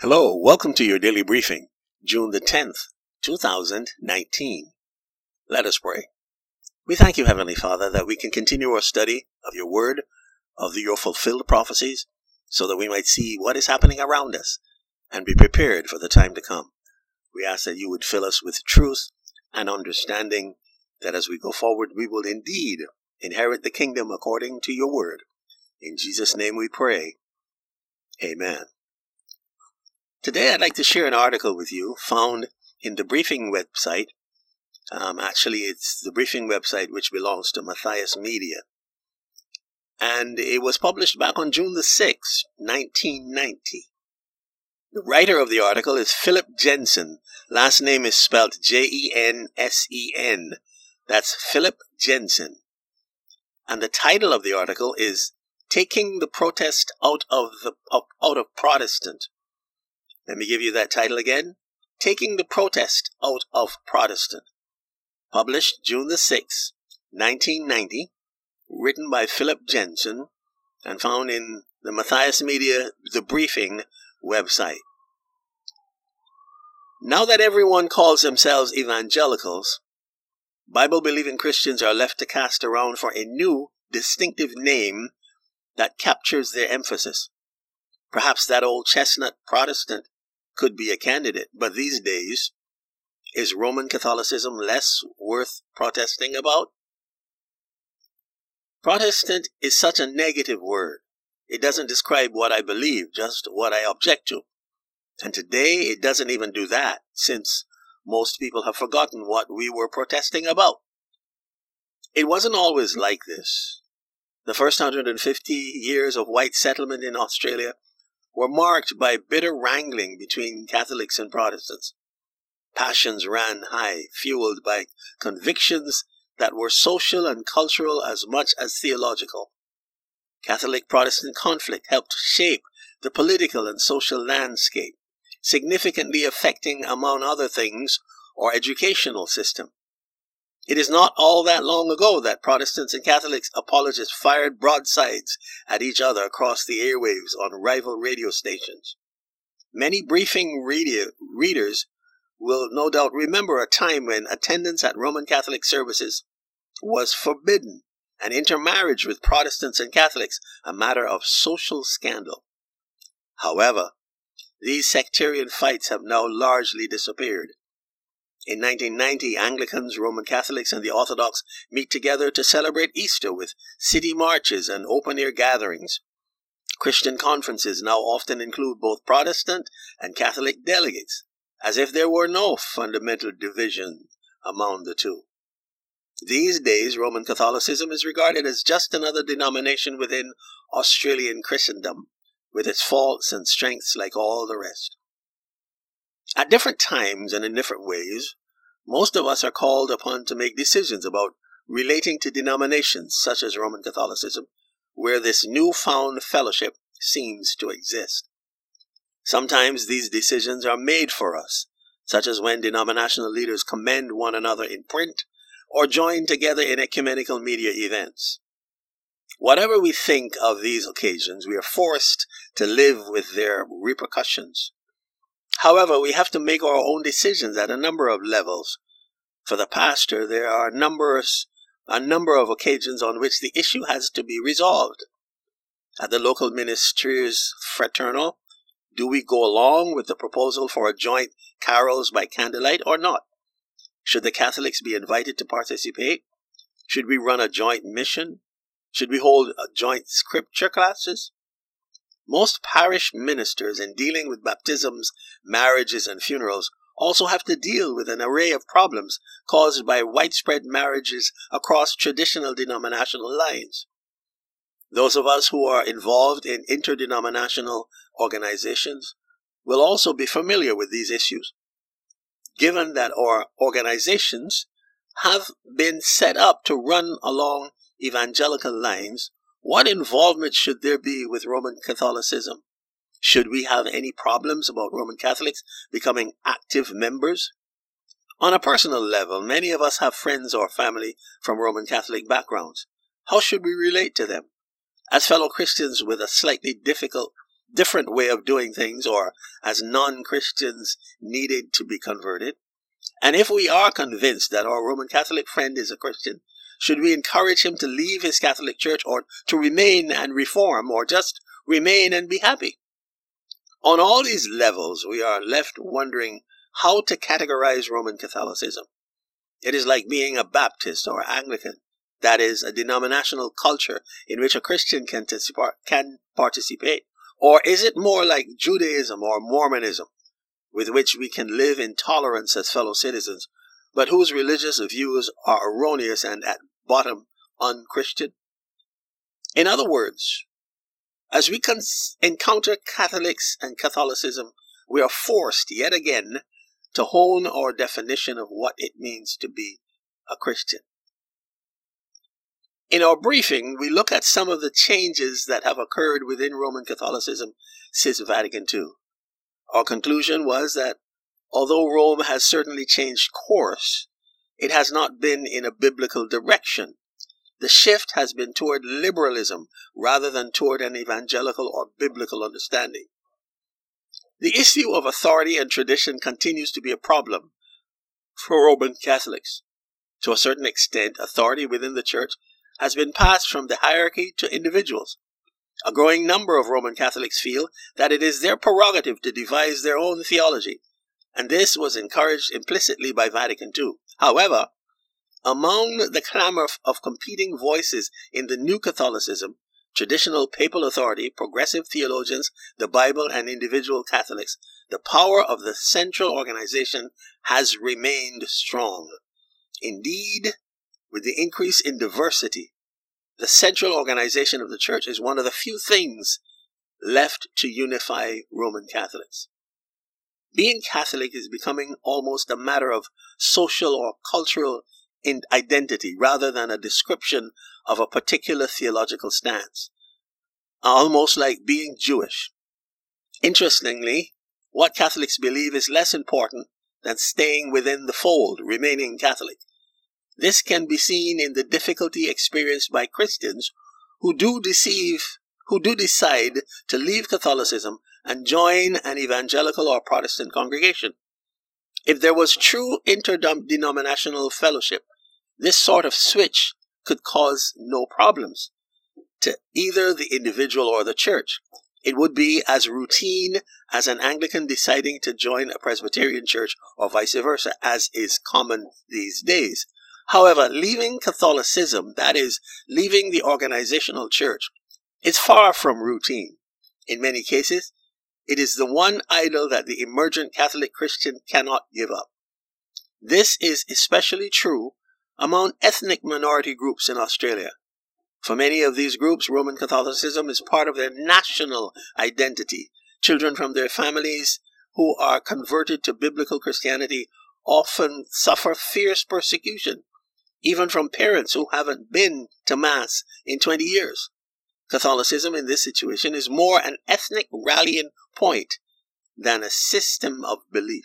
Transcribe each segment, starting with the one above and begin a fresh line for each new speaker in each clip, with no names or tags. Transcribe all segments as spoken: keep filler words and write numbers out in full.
Hello, welcome to your daily briefing, June the tenth, two thousand nineteen. Let us pray. We thank you, Heavenly Father, that we can continue our study of your word, of the, your fulfilled prophecies, so that we might see what is happening around us and be prepared for the time to come. We ask that you would fill us with truth and understanding, that as we go forward, we will indeed inherit the kingdom according to your word. In Jesus' name we pray. Amen. Today I'd like to share an article with you found in the briefing website. Um, actually, it's the briefing website which belongs to Matthias Media. And it was published back on June the sixth, nineteen ninety. The writer of the article is Philip Jensen. Last name is spelled J E N S E N. That's Philip Jensen. And the title of the article is Taking the Protest Out of the Out of Protestant. Let me give you that title again. Taking the Protest Out of Protestant. Published June the sixth, nineteen ninety. Written by Philip Jensen and found in the Matthias Media, the briefing website. Now that everyone calls themselves evangelicals, Bible-believing Christians are left to cast around for a new, distinctive name that captures their emphasis. Perhaps that old chestnut Protestant could be a candidate, but these days, is Roman Catholicism less worth protesting about? Protestant is such a negative word. It doesn't describe what I believe, just what I object to. And today it doesn't even do that, since most people have forgotten what we were protesting about. It wasn't always like this. The first one hundred fifty years of white settlement in Australia were marked by bitter wrangling between Catholics and Protestants. Passions ran high, fueled by convictions that were social and cultural as much as theological. Catholic-Protestant conflict helped shape the political and social landscape, significantly affecting, among other things, our educational system. It is not all that long ago that Protestants and Catholics apologists fired broadsides at each other across the airwaves on rival radio stations. Many briefing reader, readers will no doubt remember a time when attendance at Roman Catholic services was forbidden and intermarriage with Protestants and Catholics a matter of social scandal. However, these sectarian fights have now largely disappeared. In nineteen ninety, Anglicans, Roman Catholics, and the Orthodox meet together to celebrate Easter with city marches and open-air gatherings. Christian conferences now often include both Protestant and Catholic delegates, as if there were no fundamental division among the two. These days, Roman Catholicism is regarded as just another denomination within Australian Christendom, with its faults and strengths like all the rest. At different times and in different ways, most of us are called upon to make decisions about relating to denominations such as Roman Catholicism, where this newfound fellowship seems to exist. Sometimes these decisions are made for us, such as when denominational leaders commend one another in print or join together in ecumenical media events. Whatever we think of these occasions, we are forced to live with their repercussions. However, we have to make our own decisions at a number of levels. For the pastor, there are numbers, a number of occasions on which the issue has to be resolved. At the local ministries fraternal, do we go along with the proposal for a joint carols by candlelight or not? Should the Catholics be invited to participate? Should we run a joint mission? Should we hold a joint scripture classes? Most parish ministers, in dealing with baptisms, marriages, and funerals, also have to deal with an array of problems caused by widespread marriages across traditional denominational lines. Those of us who are involved in interdenominational organizations will also be familiar with these issues, given that our organizations have been set up to run along evangelical lines. What involvement should there be with Roman Catholicism? Should we have any problems about Roman Catholics becoming active members? On a personal level, many of us have friends or family from Roman Catholic backgrounds. How should we relate to them? As fellow Christians with a slightly difficult different way of doing things, or as non-Christians needed to be converted? And if we are convinced that our Roman Catholic friend is a Christian, should we encourage him to leave his Catholic church, or to remain and reform, or just remain and be happy? On all these levels, we are left wondering how to categorize Roman Catholicism. It is like being a Baptist or Anglican, that is, a denominational culture in which a Christian can, can participate. Or is it more like Judaism or Mormonism, with which we can live in tolerance as fellow citizens, but whose religious views are erroneous and at bottom unchristian? In other words, as we encounter Catholics and Catholicism, we are forced yet again to hone our definition of what it means to be a Christian. In our briefing, we look at some of the changes that have occurred within Roman Catholicism since Vatican Two. Our conclusion was that although Rome has certainly changed course, it has not been in a biblical direction. The shift has been toward liberalism rather than toward an evangelical or biblical understanding. The issue of authority and tradition continues to be a problem for Roman Catholics. To a certain extent, authority within the church has been passed from the hierarchy to individuals. A growing number of Roman Catholics feel that it is their prerogative to devise their own theology, and this was encouraged implicitly by Vatican Two. However, among the clamor of competing voices in the new Catholicism, traditional papal authority, progressive theologians, the Bible, and individual Catholics, the power of the central organization has remained strong. Indeed, with the increase in diversity, the central organization of the church is one of the few things left to unify Roman Catholics. Being Catholic is becoming almost a matter of social or cultural identity rather than a description of a particular theological stance, almost like being Jewish. Interestingly, what Catholics believe is less important than staying within the fold, remaining Catholic. This can be seen in the difficulty experienced by Christians who do deceive, who do decide to leave Catholicism and join an evangelical or Protestant congregation. If there was true interdenominational fellowship, this sort of switch could cause no problems to either the individual or the church. It would be as routine as an Anglican deciding to join a Presbyterian church or vice versa, as is common these days. However, leaving Catholicism, that is, leaving the organizational church, is far from routine. In many cases, it is the one idol that the emergent Catholic Christian cannot give up. This is especially true among ethnic minority groups in Australia. For many of these groups, Roman Catholicism is part of their national identity. Children from their families who are converted to biblical Christianity often suffer fierce persecution, even from parents who haven't been to Mass in twenty years. Catholicism in this situation is more an ethnic rallying point than a system of belief.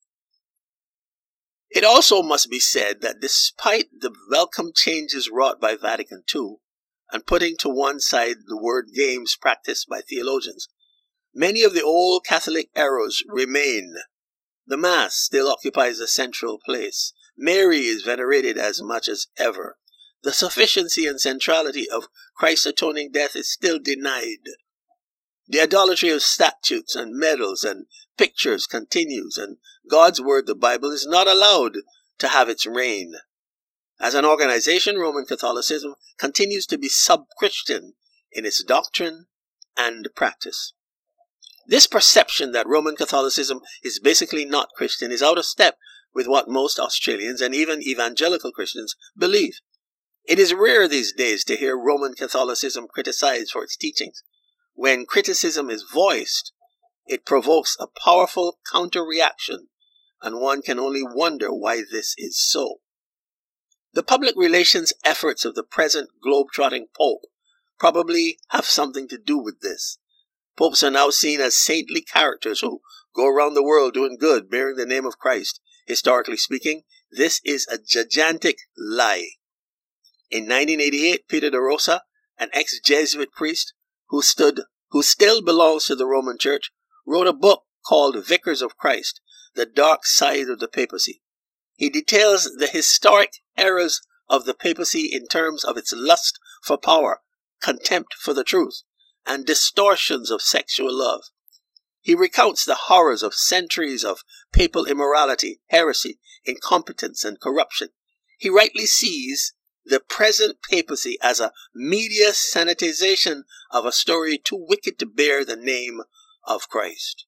It also must be said that despite the welcome changes wrought by Vatican Two, and putting to one side the word games practiced by theologians, many of the old Catholic errors remain. The Mass still occupies a central place. Mary is venerated as much as ever. The sufficiency and centrality of Christ's atoning death is still denied. The idolatry of statues and medals and pictures continues, and God's word, the Bible, is not allowed to have its reign. As an organization, Roman Catholicism continues to be sub-Christian in its doctrine and practice. This perception that Roman Catholicism is basically not Christian is out of step with what most Australians and even evangelical Christians believe. It is rare these days to hear Roman Catholicism criticized for its teachings. When criticism is voiced, it provokes a powerful counter-reaction, and one can only wonder why this is so. The public relations efforts of the present globe-trotting Pope probably have something to do with this. Popes are now seen as saintly characters who go around the world doing good, bearing the name of Christ. Historically speaking, this is a gigantic lie. In nineteen eighty-eight, Peter de Rosa, an ex-Jesuit priest who stood who still belongs to the Roman Church, wrote a book called Vicars of Christ, The Dark Side of the Papacy. He details the historic errors of the papacy in terms of its lust for power, contempt for the truth, and distortions of sexual love. He recounts the horrors of centuries of papal immorality, heresy, incompetence, and corruption. He rightly sees the present papacy as a media sanitization of a story too wicked to bear the name of Christ.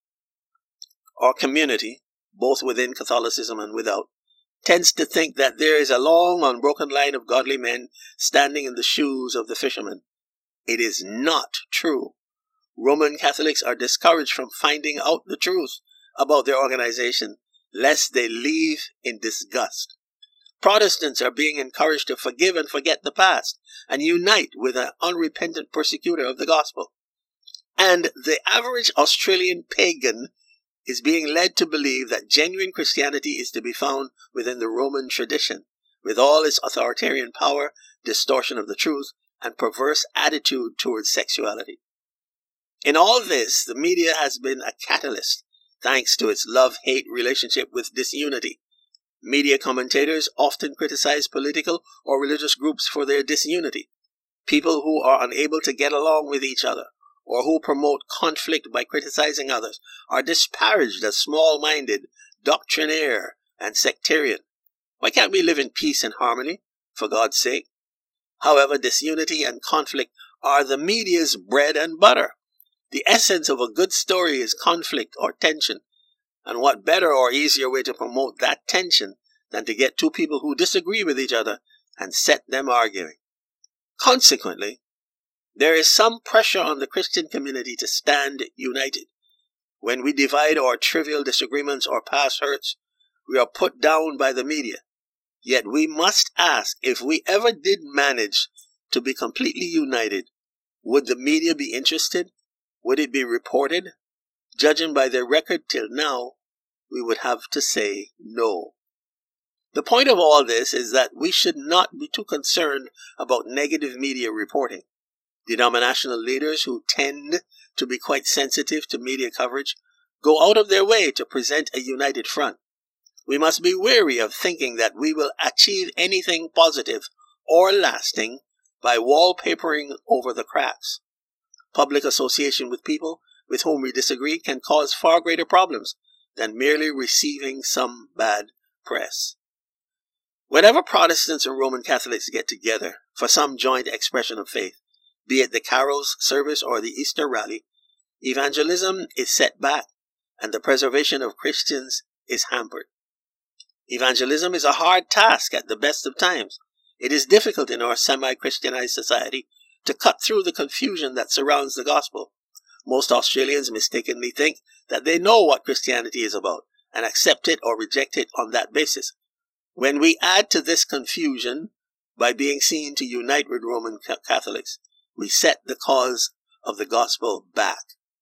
Our community, both within Catholicism and without, tends to think that there is a long, unbroken line of godly men standing in the shoes of the fishermen. It is not true. Roman Catholics are discouraged from finding out the truth about their organization, lest they leave in disgust. Protestants are being encouraged to forgive and forget the past and unite with an unrepentant persecutor of the gospel. And the average Australian pagan is being led to believe that genuine Christianity is to be found within the Roman tradition, with all its authoritarian power, distortion of the truth, and perverse attitude towards sexuality. In all this, the media has been a catalyst, thanks to its love-hate relationship with disunity. Media commentators often criticize political or religious groups for their disunity. People who are unable to get along with each other, or who promote conflict by criticizing others, are disparaged as small-minded, doctrinaire, and sectarian. Why can't we live in peace and harmony, for God's sake? However, disunity and conflict are the media's bread and butter. The essence of a good story is conflict or tension. And what better or easier way to promote that tension than to get two people who disagree with each other and set them arguing? Consequently, there is some pressure on the Christian community to stand united. When we divide our trivial disagreements or past hurts, we are put down by the media. Yet we must ask, if we ever did manage to be completely united, would the media be interested? Would it be reported? Judging by their record till now, we would have to say no. The point of all this is that we should not be too concerned about negative media reporting. Denominational leaders who tend to be quite sensitive to media coverage go out of their way to present a united front. We must be wary of thinking that we will achieve anything positive or lasting by wallpapering over the cracks. Public association with people with whom we disagree can cause far greater problems than merely receiving some bad press. Whenever Protestants and Roman Catholics get together for some joint expression of faith, be it the carols service or the Easter rally, evangelism is set back and the preservation of Christians is hampered. Evangelism is a hard task at the best of times. It is difficult in our semi-Christianized society to cut through the confusion that surrounds the gospel. Most Australians mistakenly think that they know what Christianity is about and accept it or reject it on that basis. When we add to this confusion by being seen to unite with Roman Catholics, we set the cause of the gospel back.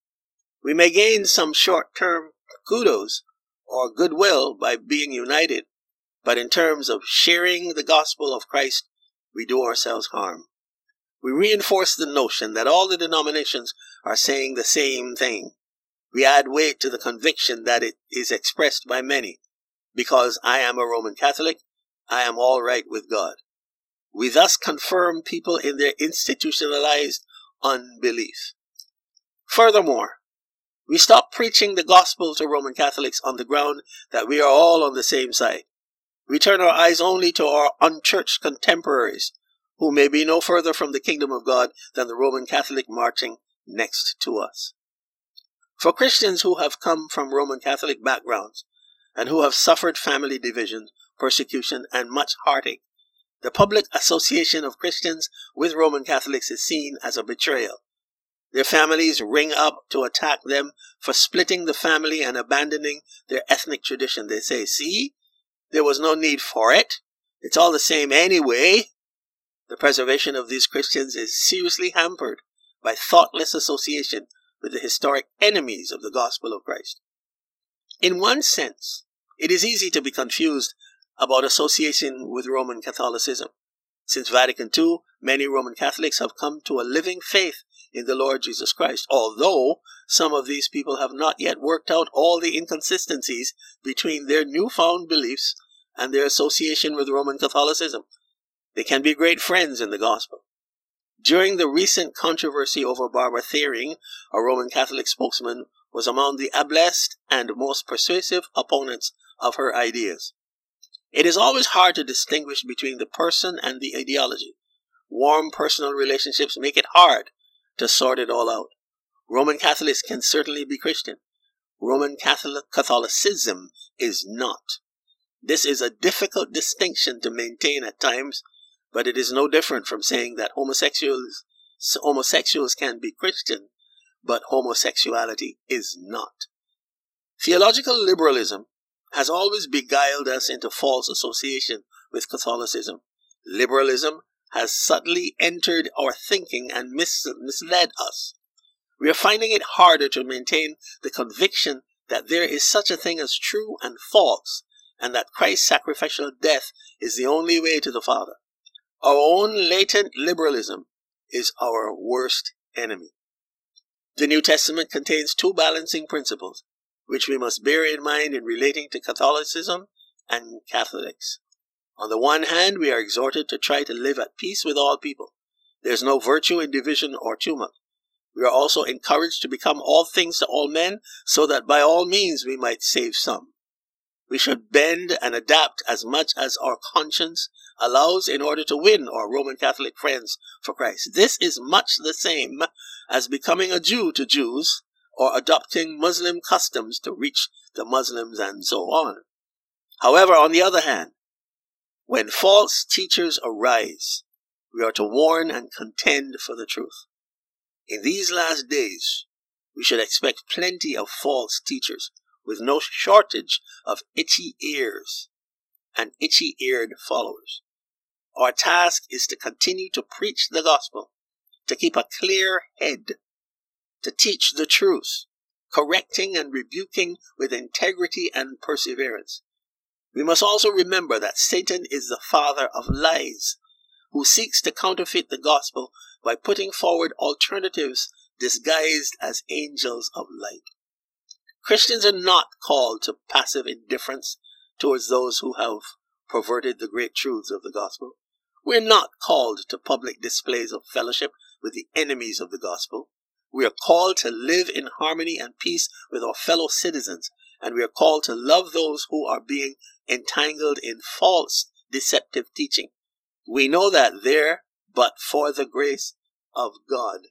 We may gain some short-term kudos or goodwill by being united, but in terms of sharing the gospel of Christ, we do ourselves harm. We reinforce the notion that all the denominations are saying the same thing. We add weight to the conviction that it is expressed by many. Because I am a Roman Catholic, I am all right with God. We thus confirm people in their institutionalized unbelief. Furthermore, we stop preaching the gospel to Roman Catholics on the ground that we are all on the same side. We turn our eyes only to our unchurched contemporaries, who may be no further from the kingdom of God than the Roman Catholic marching next to us. For Christians who have come from Roman Catholic backgrounds and who have suffered family division, persecution, and much heartache, the public association of Christians with Roman Catholics is seen as a betrayal. Their families ring up to attack them for splitting the family and abandoning their ethnic tradition. They say, see, there was no need for it. It's all the same anyway. The preservation of these Christians is seriously hampered by thoughtless association with the historic enemies of the gospel of Christ. In one sense, it is easy to be confused about association with Roman Catholicism. Since Vatican Two, many Roman Catholics have come to a living faith in the Lord Jesus Christ, although some of these people have not yet worked out all the inconsistencies between their newfound beliefs and their association with Roman Catholicism. They can be great friends in the gospel. During the recent controversy over Barbara Thiering, a Roman Catholic spokesman was among the ablest and most persuasive opponents of her ideas. It is always hard to distinguish between the person and the ideology. Warm personal relationships make it hard to sort it all out. Roman Catholics can certainly be Christian. Roman Catholic Catholicism is not. This is a difficult distinction to maintain at times, but it is no different from saying that homosexuals, homosexuals can be Christian, but homosexuality is not. Theological liberalism has always beguiled us into false association with Catholicism. Liberalism has subtly entered our thinking and mis- misled us. We are finding it harder to maintain the conviction that there is such a thing as true and false, and that Christ's sacrificial death is the only way to the Father. Our own latent liberalism is our worst enemy. The New Testament contains two balancing principles, which we must bear in mind in relating to Catholicism and Catholics. On the one hand, we are exhorted to try to live at peace with all people. There is no virtue in division or tumult. We are also encouraged to become all things to all men, so that by all means we might save some. We should bend and adapt as much as our conscience allows in order to win our Roman Catholic friends for Christ. This is much the same as becoming a Jew to Jews, or adopting Muslim customs to reach the Muslims, and so on. However, on the other hand, when false teachers arise, we are to warn and contend for the truth. In these last days, we should expect plenty of false teachers, with no shortage of itchy ears and itchy-eared followers. Our task is to continue to preach the gospel, to keep a clear head, to teach the truth, correcting and rebuking with integrity and perseverance. We must also remember that Satan is the father of lies, who seeks to counterfeit the gospel by putting forward alternatives disguised as angels of light. Christians are not called to passive indifference towards those who have perverted the great truths of the gospel. We are not called to public displays of fellowship with the enemies of the gospel. We are called to live in harmony and peace with our fellow citizens, and we are called to love those who are being entangled in false, deceptive teaching. We know that there, but for the grace of God,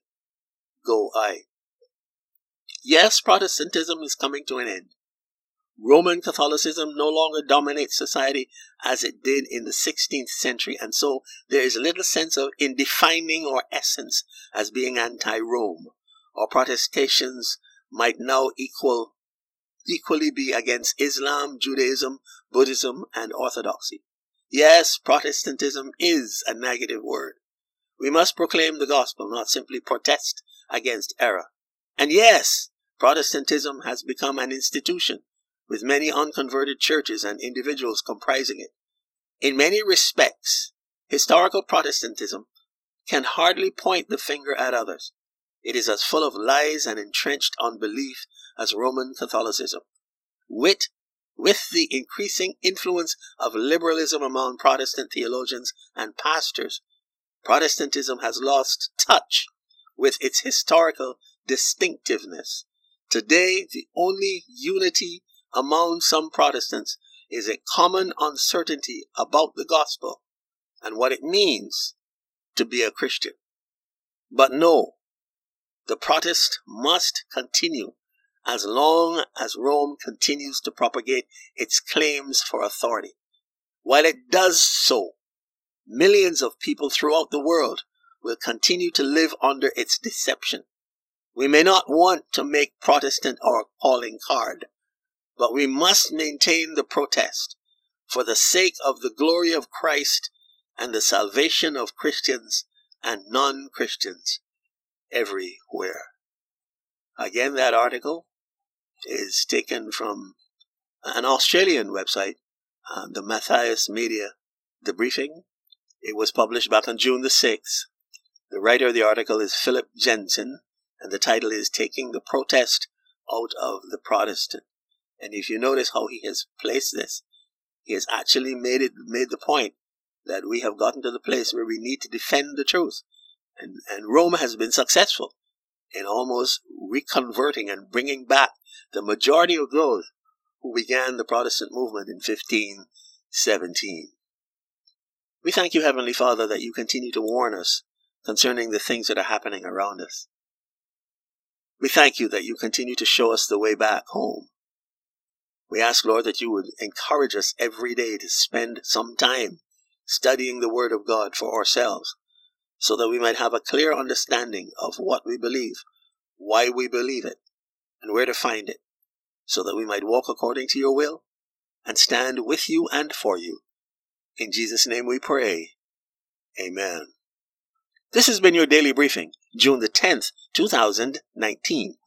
go I. Yes, Protestantism is coming to an end. Roman Catholicism no longer dominates society as it did in the sixteenth century, and so there is little sense of in defining our essence as being anti-Rome. Our protestations might now equal, equally be against Islam, Judaism, Buddhism, and Orthodoxy. Yes, Protestantism is a negative word. We must proclaim the gospel, not simply protest against error. And yes, Protestantism has become an institution, with many unconverted churches and individuals comprising it. In many respects, historical Protestantism can hardly point the finger at others. It is as full of lies and entrenched unbelief as Roman Catholicism. With, with the increasing influence of liberalism among Protestant theologians and pastors, Protestantism has lost touch with its historical distinctiveness. Today, the only unity among some Protestants is a common uncertainty about the gospel and what it means to be a Christian. But no, the protest must continue as long as Rome continues to propagate its claims for authority. While it does so, millions of people throughout the world will continue to live under its deception. We may not want to make Protestant our calling card, but we must maintain the protest for the sake of the glory of Christ and the salvation of Christians and non-Christians everywhere. Again, that article is taken from an Australian website, uh, the Matthias Media Debriefing. It was published back on June the sixth, The writer of the article is Philip Jensen, and the title is Taking the Protest Out of the Protestant. And if you notice how he has placed this, he has actually made it made the point that we have gotten to the place where we need to defend the truth. And, and Rome has been successful in almost reconverting and bringing back the majority of those who began the Protestant movement in fifteen seventeen. We thank you, Heavenly Father, that you continue to warn us concerning the things that are happening around us. We thank you that you continue to show us the way back home. We ask, Lord, that you would encourage us every day to spend some time studying the Word of God for ourselves, so that we might have a clear understanding of what we believe, why we believe it, and where to find it, so that we might walk according to your will and stand with you and for you. In Jesus' name we pray. Amen. This has been your daily briefing, June the tenth, two thousand nineteen.